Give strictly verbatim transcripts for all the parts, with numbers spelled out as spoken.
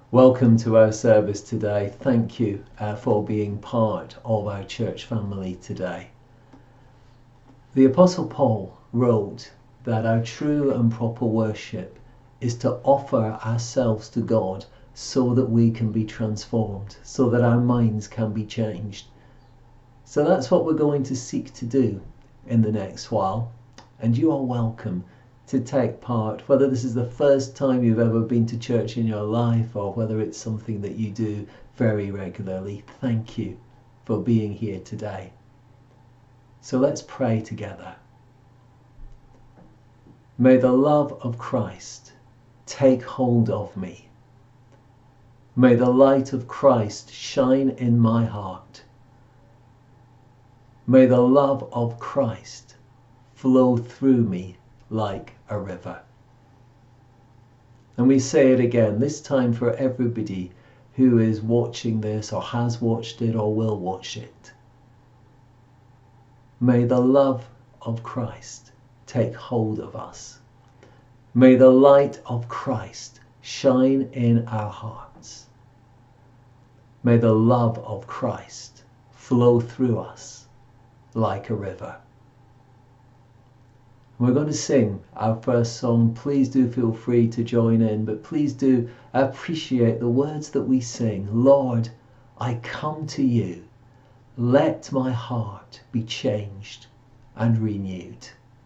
Welcome to our service today. Thank you uh, for being part of our church family today. The Apostle Paul wrote that our true and proper worship is to offer ourselves to God so that we can be transformed, so that our minds can be changed. So that's what we're going to seek to do in the next while. And you are welcome to take part, whether this is the first time you've ever been to church in your life or whether it's something that you do very regularly. Thank you for being here today. So let's pray together. May the love of Christ take hold of me. May the light of Christ shine in my heart. May the love of Christ flow through me like a river. And we say it again, this time for everybody who is watching this or has watched it or will watch it. May the love of Christ take hold of us. May the light of Christ shine in our hearts. May the love of Christ flow through us like a river. We're going to sing our first song. Please do feel free to join in, but please do appreciate the words that we sing. Lord, I come to you. Let my heart be changed and renewed.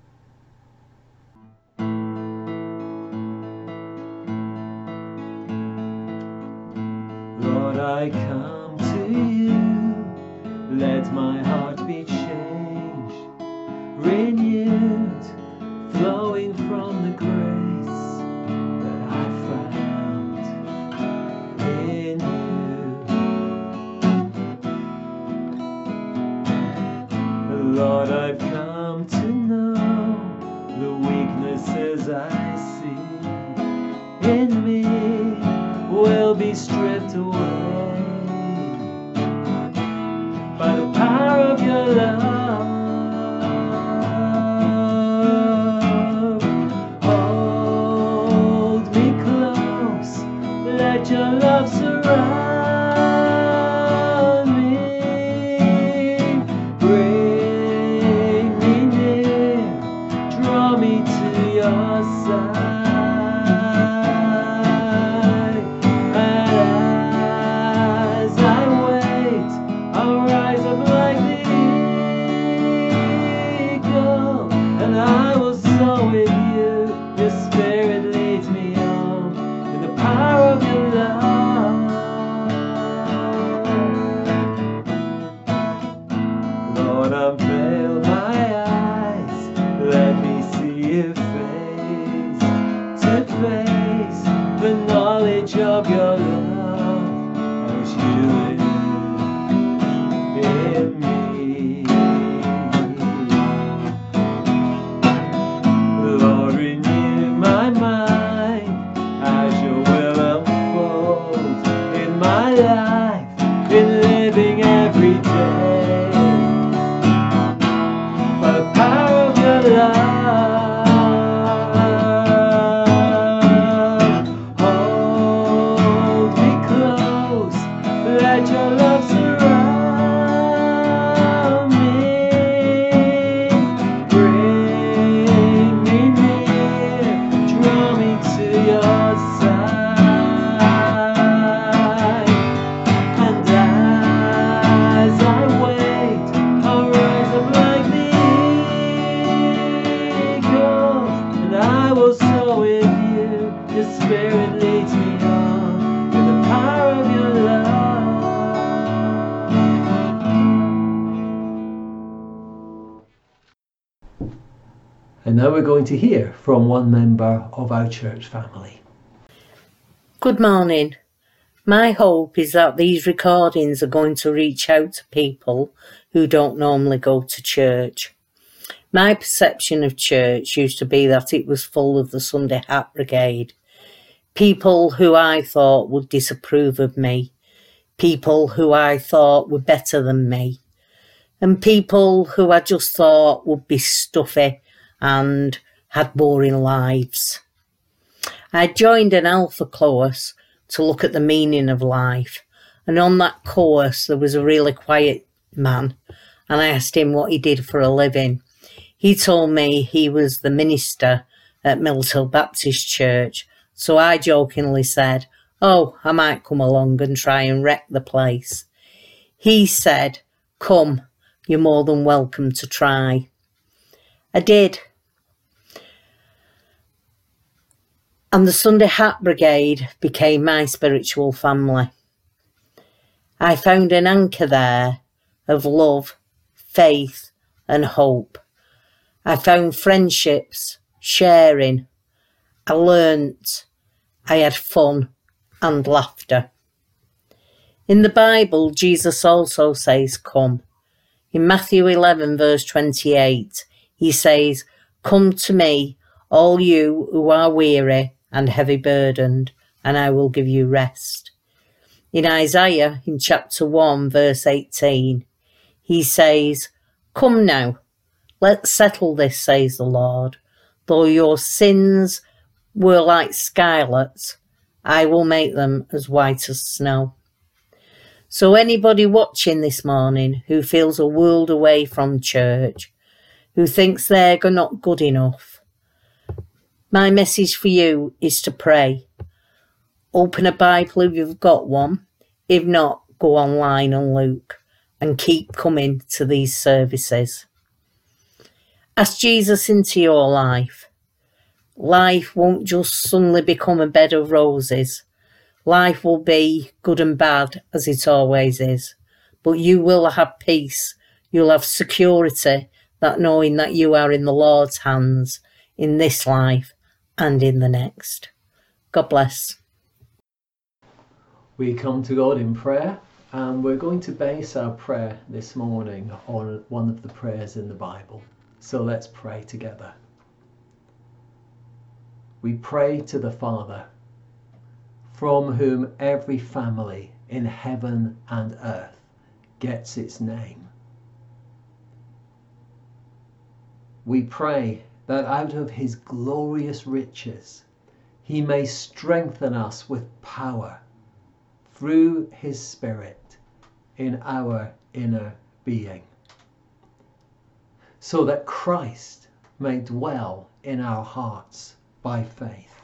Lord, I come to you. Let my heart be changed, renewed, flowing from the grace that I found in you. Lord, I've come to know the weaknesses I see in me will be stripped away by the power of your love. Let your love surround me, bring me near, draw me to your side, and as I wait, I'll rise up like the eagle, and I will soar with you. Your spirit leads me on in the power of your love. Lord, unveil my eyes, let me see you face to face, the knowledge of your love as you live in me. Lord, renew my mind as your will unfold in my life, in living every day, by the power of your love. Hold me close, let your love surround me, bring me near, draw me to your side, and as I wait, I'll rise up like the eagle, and I will soar with you. Your spirit leads me on with the power of your love. And now we're going to hear from one member of our church family. Good morning. My hope is that these recordings are going to reach out to people who don't normally go to church. My perception of church used to be that it was full of the Sunday hat brigade, people who I thought would disapprove of me, people who I thought were better than me, and people who I just thought would be stuffy and had boring lives. I joined an Alpha course to look at the meaning of life. And on that course, there was a really quiet man, and I asked him what he did for a living. He told me he was the minister at Mills Hill Baptist Church, so I jokingly said, "Oh, I might come along and try and wreck the place." He said, "Come, you're more than welcome to try." I did. And the Sunday Hat Brigade became my spiritual family. I found an anchor there of love, faith and hope. I found friendships, sharing. I learnt. I had fun and laughter. In the Bible, Jesus also says, "Come." In Matthew eleven, verse twenty-eight, he says, "Come to me, all you who are weary and heavy burdened, and I will give you rest." In Isaiah, in chapter one, verse eighteen, he says, "Come now, let's settle this, says the Lord. Though your sins were like scarlet, I will make them as white as snow." So anybody watching this morning who feels a world away from church, who thinks they're not good enough, my message for you is to pray. Open a Bible if you've got one. If not, go online and look, and keep coming to these services. Ask Jesus into your life. Life won't just suddenly become a bed of roses. Life will be good and bad, as it always is. But you will have peace. You'll have security, that knowing that you are in the Lord's hands in this life and in the next. God bless. We come to God in prayer, and we're going to base our prayer this morning on one of the prayers in the Bible. So let's pray together. We pray to the Father, from whom every family in heaven and earth gets its name. We pray that out of his glorious riches he may strengthen us with power through his Spirit in our inner being, so that Christ may dwell in our hearts by faith.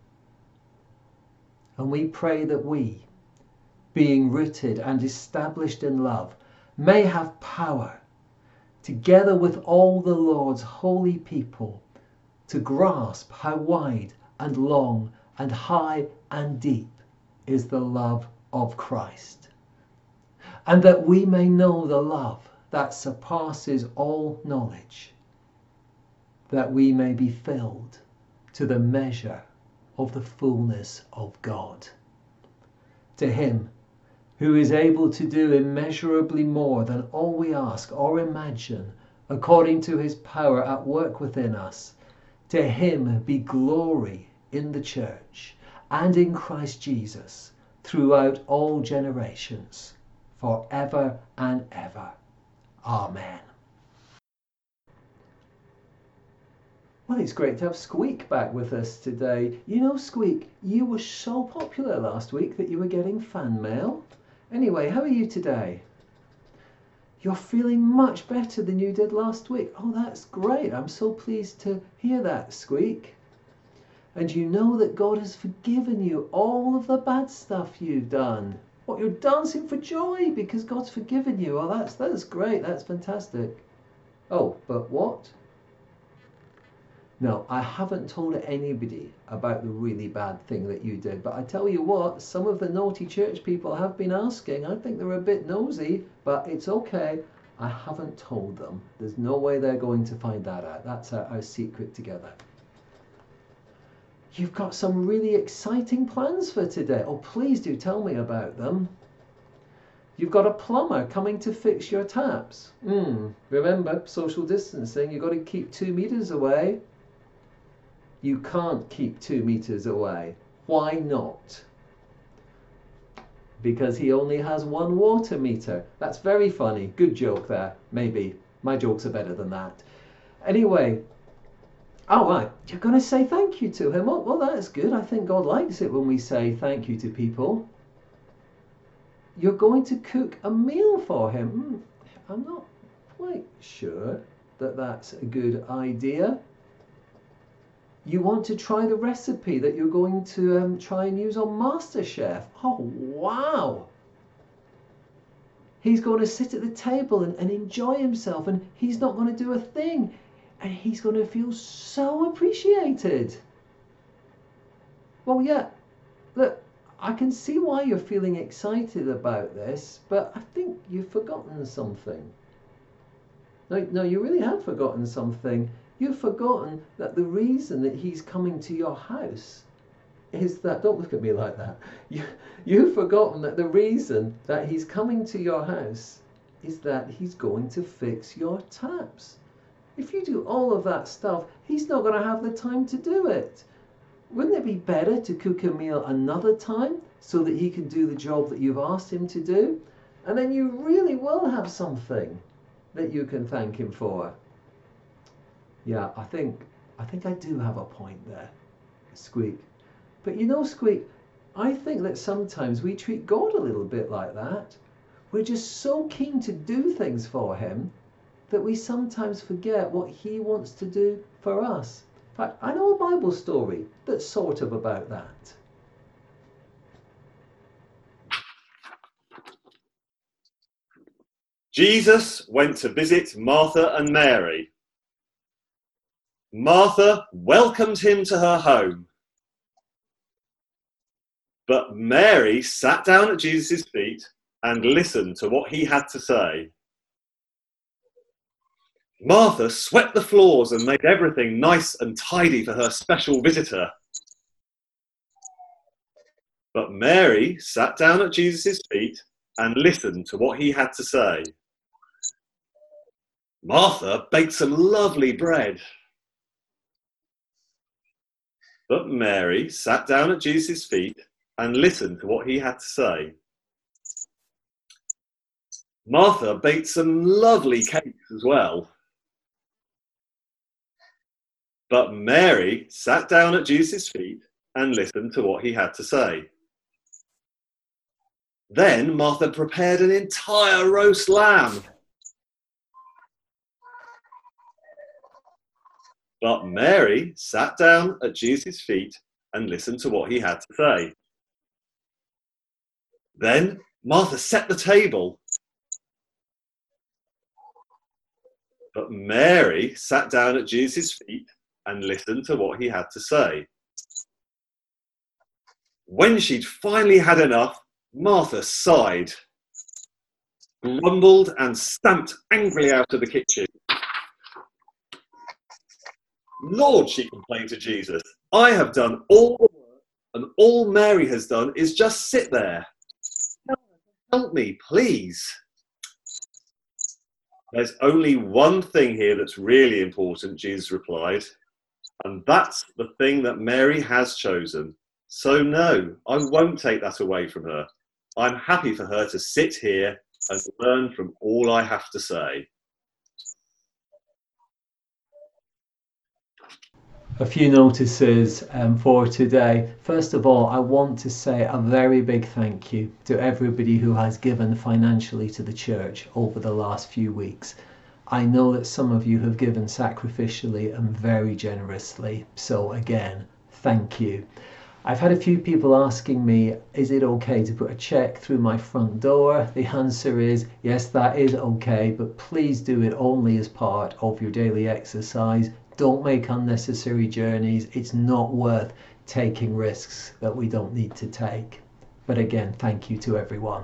And we pray that we, being rooted and established in love, may have power, together with all the Lord's holy people, to grasp how wide and long and high and deep is the love of Christ, and that we may know the love that surpasses all knowledge, that we may be filled to the measure of the fullness of God. To him who is able to do immeasurably more than all we ask or imagine, according to his power at work within us, to him be glory in the church and in Christ Jesus throughout all generations, forever and ever. Amen. Well, it's great to have Squeak back with us today. You know, Squeak, you were so popular last week that you were getting fan mail. Anyway, how are you today? You're feeling much better than you did last week. Oh, that's great. I'm so pleased to hear that, Squeak. And you know that God has forgiven you all of the bad stuff you've done. What, you're dancing for joy because God's forgiven you. Oh, that's, that's great. That's fantastic. Oh, but what? No, I haven't told anybody about the really bad thing that you did. But I tell you what, some of the naughty church people have been asking. I think they're a bit nosy, but it's okay. I haven't told them. There's no way they're going to find that out. That's our, our secret together. You've got some really exciting plans for today. Oh, please do tell me about them. You've got a plumber coming to fix your taps. Mm, remember, social distancing. You've got to keep two meters away. You can't keep two meters away. Why not? Because he only has one water meter. That's very funny. Good joke there. Maybe. My jokes are better than that. Anyway, Oh, right. You're going to say thank you to him. Well, well, that's good. I think God likes it when we say thank you to people. You're going to cook a meal for him. Hmm, I'm not quite sure that that's a good idea. You want to try the recipe that you're going to um, try and use on MasterChef. Oh, wow. He's going to sit at the table and, and enjoy himself, and he's not going to do a thing. And he's going to feel so appreciated. Well, yeah, look, I can see why you're feeling excited about this, but I think you've forgotten something. No, no, you really have forgotten something. You've forgotten that the reason that he's coming to your house is that, don't look at me like that. You, you've forgotten that the reason that he's coming to your house is that he's going to fix your taps. If you do all of that stuff, he's not going to have the time to do it. Wouldn't it be better to cook a meal another time so that he can do the job that you've asked him to do? And then you really will have something that you can thank him for. Yeah, I think I think I do have a point there, Squeak. But you know, Squeak, I think that sometimes we treat God a little bit like that. We're just so keen to do things for him that we sometimes forget what he wants to do for us. In fact, I know a Bible story that's sort of about that. Jesus went to visit Martha and Mary. Martha welcomed him to her home. But Mary sat down at Jesus' feet and listened to what he had to say. Martha swept the floors and made everything nice and tidy for her special visitor. But Mary sat down at Jesus' feet and listened to what he had to say. Martha baked some lovely bread. But Mary sat down at Jesus' feet and listened to what he had to say. Martha baked some lovely cakes as well. But Mary sat down at Jesus' feet and listened to what he had to say. Then Martha prepared an entire roast lamb. But Mary sat down at Jesus' feet and listened to what he had to say. Then Martha set the table. But Mary sat down at Jesus' feet and listened to what he had to say. When she'd finally had enough, Martha sighed, grumbled and stamped angrily out of the kitchen. Lord, she complained to Jesus, I have done all the work, and all Mary has done is just sit there. Help me, please. There's only one thing here that's really important, Jesus replied, and that's the thing that Mary has chosen. So no, I won't take that away from her. I'm happy for her to sit here and learn from all I have to say. A few notices um, for today. First of all, I want to say a very big thank you to everybody who has given financially to the church over the last few weeks. I know that some of you have given sacrificially and very generously. So again, thank you. I've had a few people asking me, is it okay to put a check through my front door? The answer is yes, that is okay, but please do it only as part of your daily exercise. Don't make unnecessary journeys. It's not worth taking risks that we don't need to take. But again, thank you to everyone.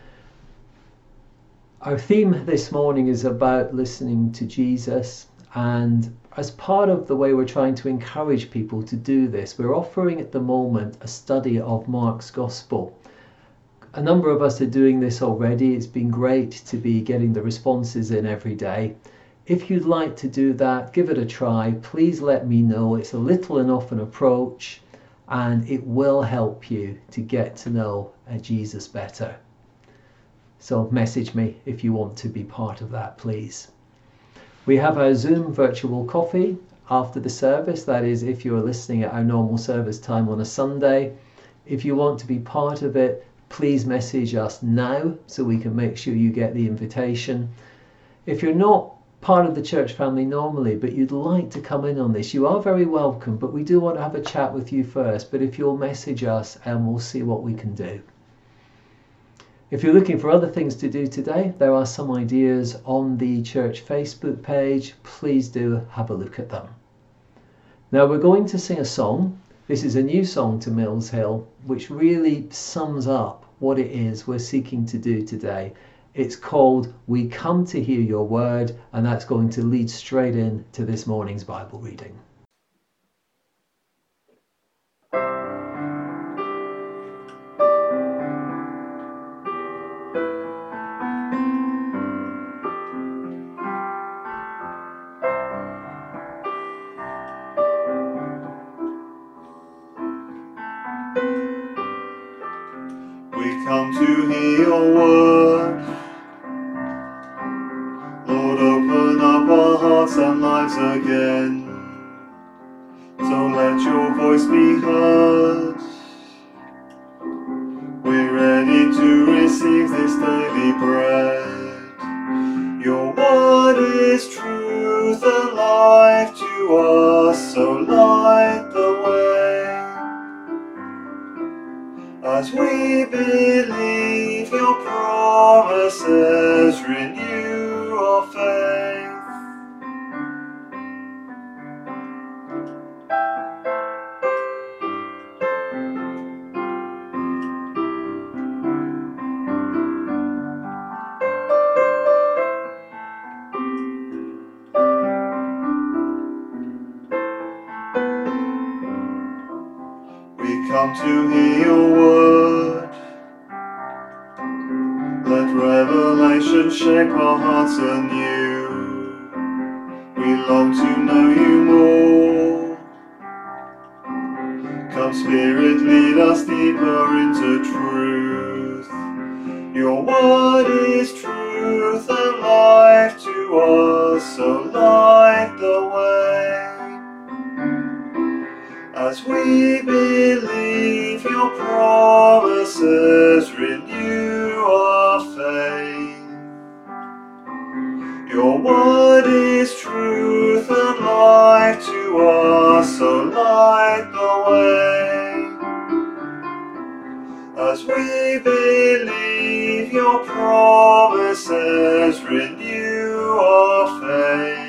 Our theme this morning is about listening to Jesus, and as part of the way we're trying to encourage people to do this, we're offering at the moment a study of Mark's Gospel. A number of us are doing this already. It's been great to be getting the responses in every day. If you'd like to do that, give it a try. Please let me know. It's a little enough an approach, and it will help you to get to know Jesus better. So message me if you want to be part of that, please. We have our Zoom virtual coffee, after the service. That is, if you're listening at our normal service time on a Sunday. If you want to be part of it, please message us now so we can make sure you get the invitation. If you're not part of the church family normally, but you'd like to come in on this, you are very welcome, but we do want to have a chat with you first. But if you'll message us, and we'll see what we can do. If you're looking for other things to do today, there are some ideas on the church Facebook page. Please do have a look at them. Now we're going to sing a song. This is a new song to Mills Hill, which really sums up what it is we're seeking to do today. It's called We Come to Hear Your Word, and that's going to lead straight in to this morning's Bible reading. Come to hear your word. Lord, open up our hearts and lives again. So let your voice be heard. We're ready to receive this daily bread. Your word is truth and life to us, so light the way. As we believe your promises, renew our faith. We come to hear your word. Let revelation shape our hearts anew. We long to know you more. Come Spirit, lead us deeper into truth. Your word is truth and life to us, so light the way. As we believe your promises, renew our faith. Your word is truth and life to us, so light the way. As we believe your promises, renew our faith.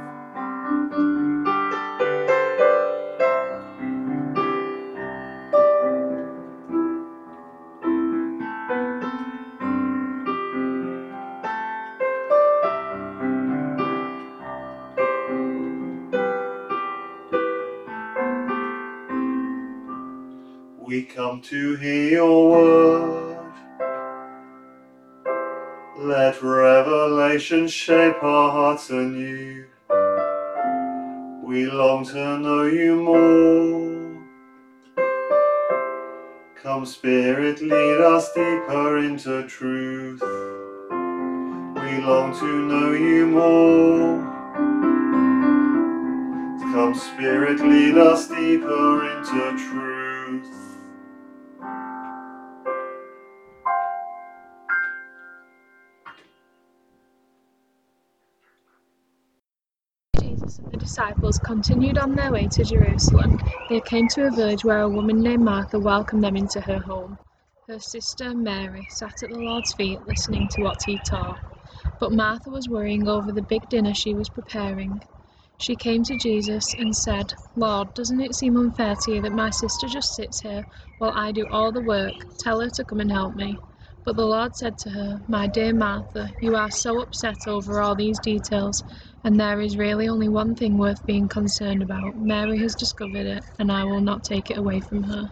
We come to hear your word. Let revelation shape our hearts anew. We long to know you more. Come Spirit, lead us deeper into truth. We long to know you more. Come Spirit, lead us deeper into truth. Jesus and the disciples continued on their way to Jerusalem. They came to a village where a woman named Martha welcomed them into her home. Her sister Mary sat at the Lord's feet listening to what he taught. But Martha was worrying over the big dinner she was preparing. She came to Jesus and said, "Lord, doesn't it seem unfair to you that my sister just sits here while I do all the work? Tell her to come and help me." But the Lord said to her, "My dear Martha, you are so upset over all these details, and there is really only one thing worth being concerned about. Mary has discovered it, and I will not take it away from her."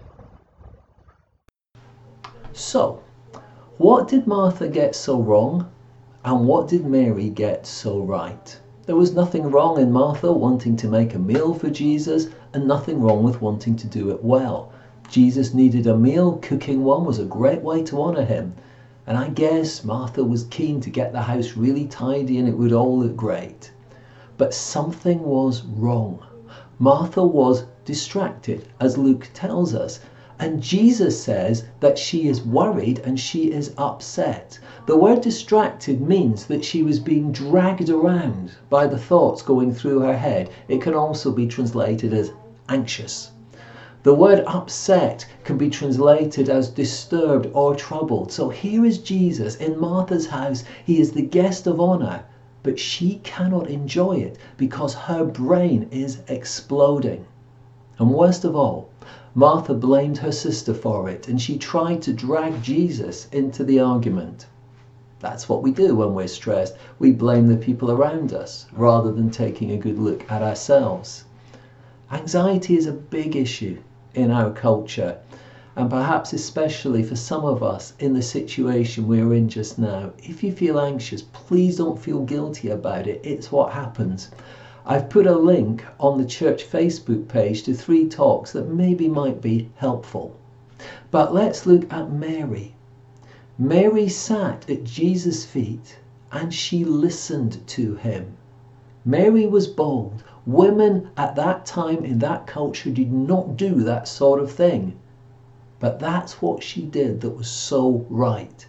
So, what did Martha get so wrong? And what did Mary get so right? There was nothing wrong in Martha wanting to make a meal for Jesus, and nothing wrong with wanting to do it well. Jesus needed a meal. Cooking one was a great way to honour him. And I guess Martha was keen to get the house really tidy and it would all look great. But something was wrong. Martha was distracted, as Luke tells us. And Jesus says that she is worried and she is upset. The word distracted means that she was being dragged around by the thoughts going through her head. It can also be translated as anxious. The word upset can be translated as disturbed or troubled. So here is Jesus in Martha's house. He is the guest of honor, but she cannot enjoy it because her brain is exploding. And worst of all, Martha blamed her sister for it, and she tried to drag Jesus into the argument. That's what we do when we're stressed. We blame the people around us rather than taking a good look at ourselves. Anxiety is a big issue in our culture, and perhaps especially for some of us in the situation we're in just now. If you feel anxious, please don't feel guilty about it. It's what happens. I've put a link on the church Facebook page to three talks that maybe might be helpful. But let's look at Mary. Mary sat at Jesus' feet and she listened to him. Mary was bold. Women at that time in that culture did not do that sort of thing. But that's what she did that was so right.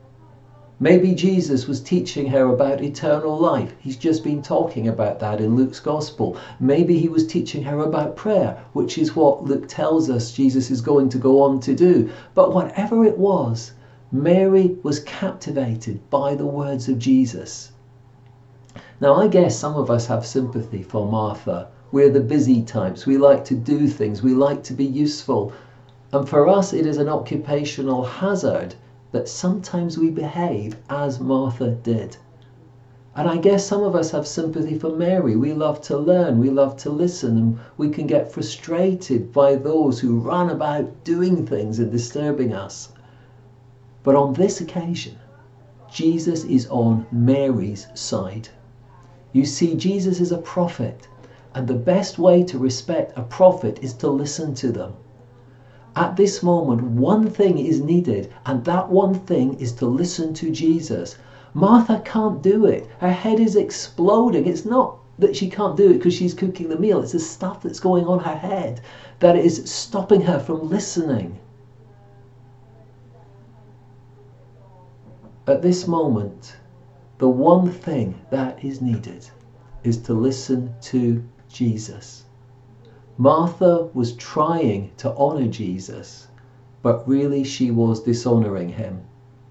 Maybe Jesus was teaching her about eternal life. He's just been talking about that in Luke's Gospel. Maybe he was teaching her about prayer, which is what Luke tells us Jesus is going to go on to do. But whatever it was, Mary was captivated by the words of Jesus. Now, I guess some of us have sympathy for Martha. We're the busy types. We like to do things. We like to be useful. And for us, it is an occupational hazard that sometimes we behave as Martha did. And I guess some of us have sympathy for Mary. We love to learn, we love to listen, and we can get frustrated by those who run about doing things and disturbing us. But on this occasion, Jesus is on Mary's side. You see, Jesus is a prophet, and the best way to respect a prophet is to listen to them. At this moment, one thing is needed, and that one thing is to listen to Jesus. Martha can't do it. Her head is exploding. It's not that she can't do it because she's cooking the meal. It's the stuff that's going on her head that is stopping her from listening. At this moment, the one thing that is needed is to listen to Jesus. Martha was trying to honor Jesus, but really she was dishonoring him.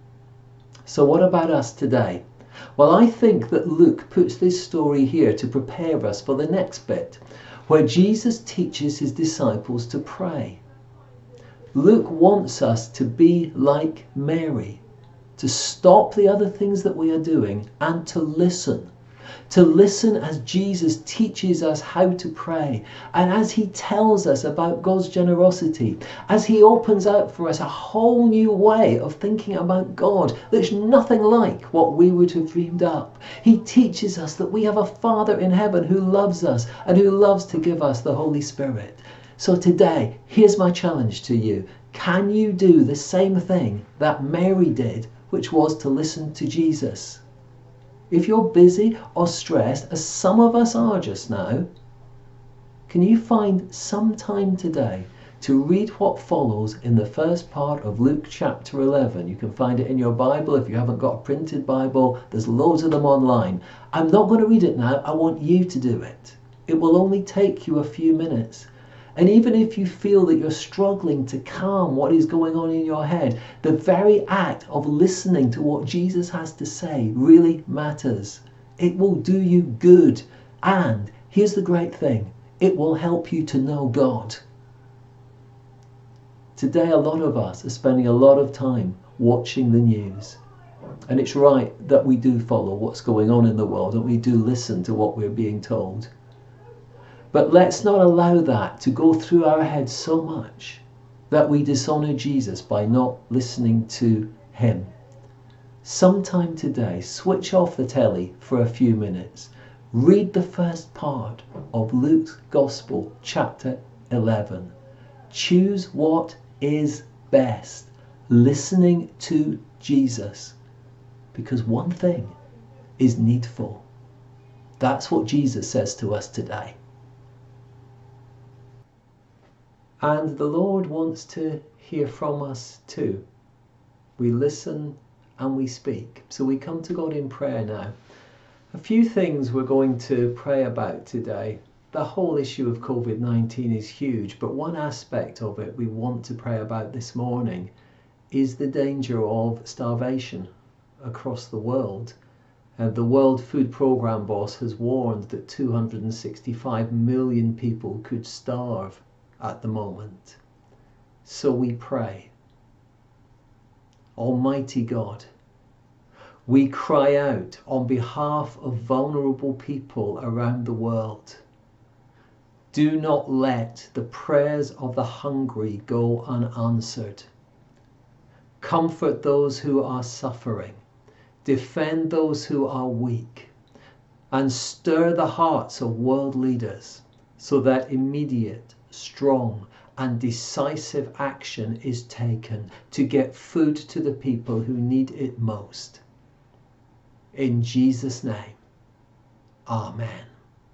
So what about us today? Well, I think that Luke puts this story here to prepare us for the next bit, where Jesus teaches his disciples to pray. Luke wants us to be like Mary, to stop the other things that we are doing and to listen. To listen as Jesus teaches us how to pray, and as he tells us about God's generosity, as he opens out for us a whole new way of thinking about God that's nothing like what we would have dreamed up. He teaches us that we have a Father in heaven who loves us and who loves to give us the Holy Spirit. So today, here's my challenge to you. Can you do the same thing that Mary did, which was to listen to Jesus? If you're busy or stressed, as some of us are just now, can you find some time today to read what follows in the first part of Luke chapter eleven? You can find it in your Bible. If you haven't got a printed Bible, there's loads of them online. I'm not going to read it now. I want you to do it. It will only take you a few minutes. And even if you feel that you're struggling to calm what is going on in your head, the very act of listening to what Jesus has to say really matters. It will do you good. And here's the great thing, it will help you to know God. Today, a lot of us are spending a lot of time watching the news. And it's right that we do follow what's going on in the world and we do listen to what we're being told. But let's not allow that to go through our heads so much that we dishonor Jesus by not listening to him. Sometime today, switch off the telly for a few minutes. Read the first part of Luke's Gospel, chapter eleven. Choose what is best, listening to Jesus, because one thing is needful. That's what Jesus says to us today. And the Lord wants to hear from us too. We listen and we speak. So we come to God in prayer now. A few things we're going to pray about today. The whole issue of COVID nineteen is huge, but one aspect of it we want to pray about this morning is the danger of starvation across the world. Uh, the World Food Programme boss has warned that two hundred sixty-five million people could starve at the moment. So we pray. Almighty God, we cry out on behalf of vulnerable people around the world. Do not let the prayers of the hungry go unanswered. Comfort those who are suffering. Defend those who are weak. And stir the hearts of world leaders so that immediate, strong, and decisive action is taken to get food to the people who need it most. In Jesus' name, Amen.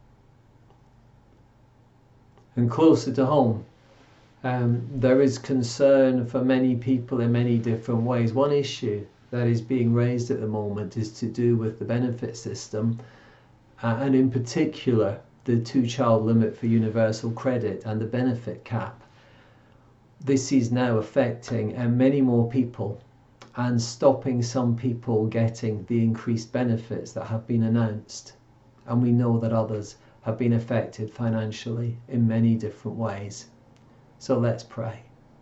And closer to home, um, there is concern for many people in many different ways. One issue that is being raised at the moment is to do with the benefit system, uh, and in particular the two-child limit for universal credit and the benefit cap. This is now affecting uh, many more people and stopping some people getting the increased benefits that have been announced. And we know that others have been affected financially in many different ways. So let's pray.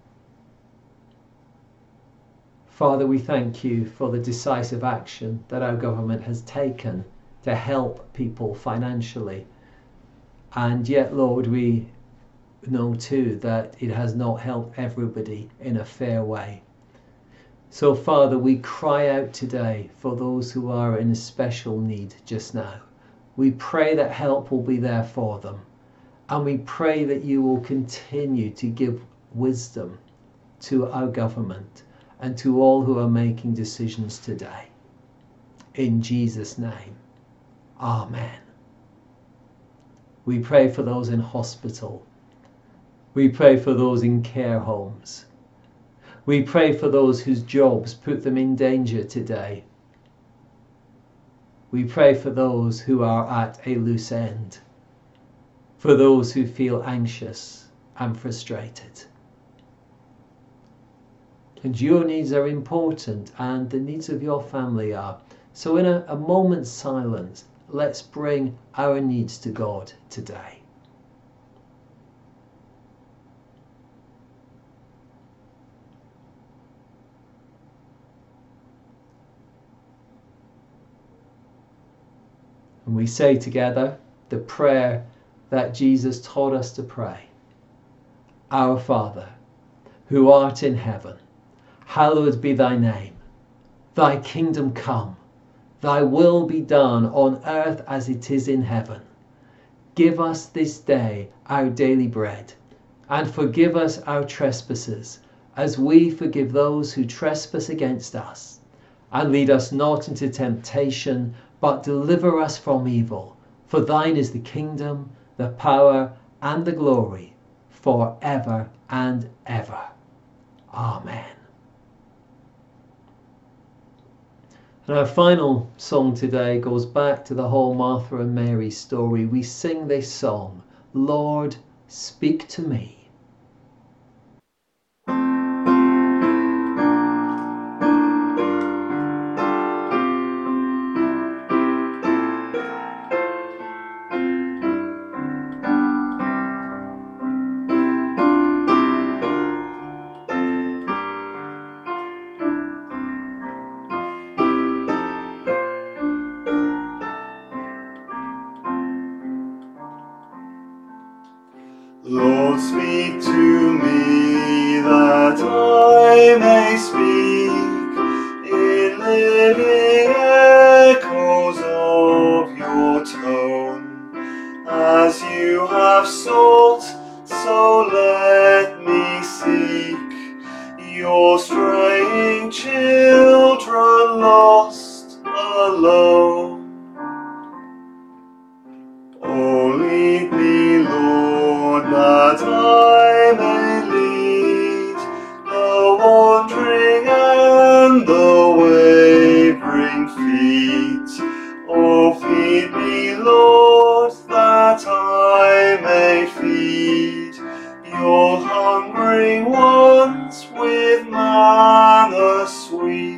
Father, we thank you for the decisive action that our government has taken to help people financially. And yet, Lord, we know too that it has not helped everybody in a fair way. So, Father, we cry out today for those who are in special need just now. We pray that help will be there for them. And we pray that you will continue to give wisdom to our government and to all who are making decisions today. In Jesus' name, Amen. We pray for those in hospital. We pray for those in care homes. We pray for those whose jobs put them in danger today. We pray for those who are at a loose end, for those who feel anxious and frustrated. And your needs are important, and the needs of your family are. So in a, a moment's silence, let's bring our needs to God today. And we say together the prayer that Jesus taught us to pray. Our Father, who art in heaven, hallowed be thy name. Thy kingdom come, thy will be done on earth as it is in heaven. Give us this day our daily bread, and forgive us our trespasses, as we forgive those who trespass against us. And lead us not into temptation, but deliver us from evil. For thine is the kingdom, the power, and the glory, for ever and ever. Amen. And our final song today goes back to the whole Martha and Mary story. We sing this song, Lord, speak to me. Lord, speak to me that I may speak in living echoes of your tone. As you have sought, so let me seek your straying children lost alone. Oh, lead me, Lord, that I may with manna sweet.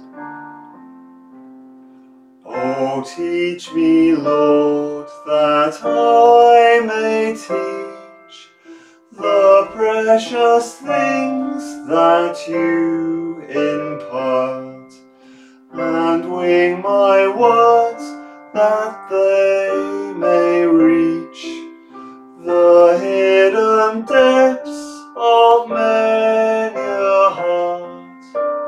Oh, teach me, Lord, that I may teach the precious things that you impart, and wing my words that they may reach the hidden depths of many a heart.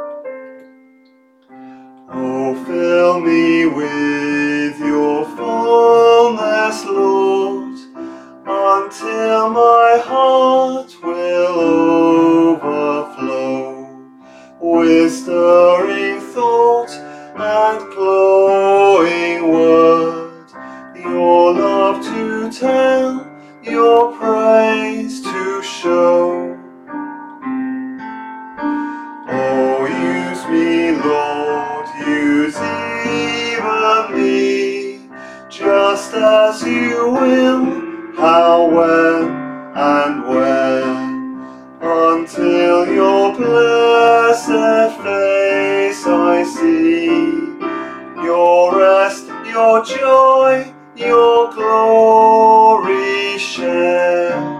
Oh, fill me with your fullness, Lord, until my heart will overflow with stirring thought and glowing word, your love to tell, your praise to show. Oh, use me, Lord, use even me, just as you will, how, when, and when, until your blessed face I see, your rest, your joy, your glory share.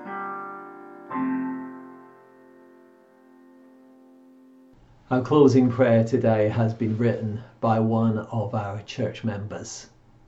Our closing prayer today has been written by one of our church members.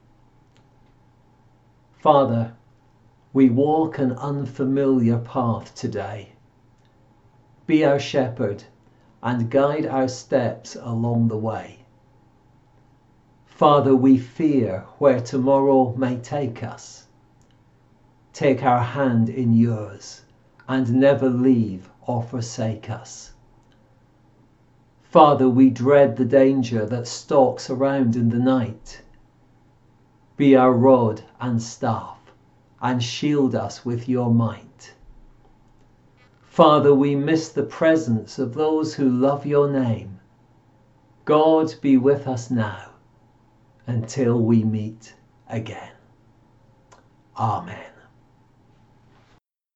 Father, we walk an unfamiliar path today. Be our shepherd and guide our steps along the way. Father, we fear where tomorrow may take us. Take our hand in yours and never leave or forsake us. Father, we dread the danger that stalks around in the night. Be our rod and staff, and shield us with your might. Father, we miss the presence of those who love your name. God, be with us now, until we meet again. Amen.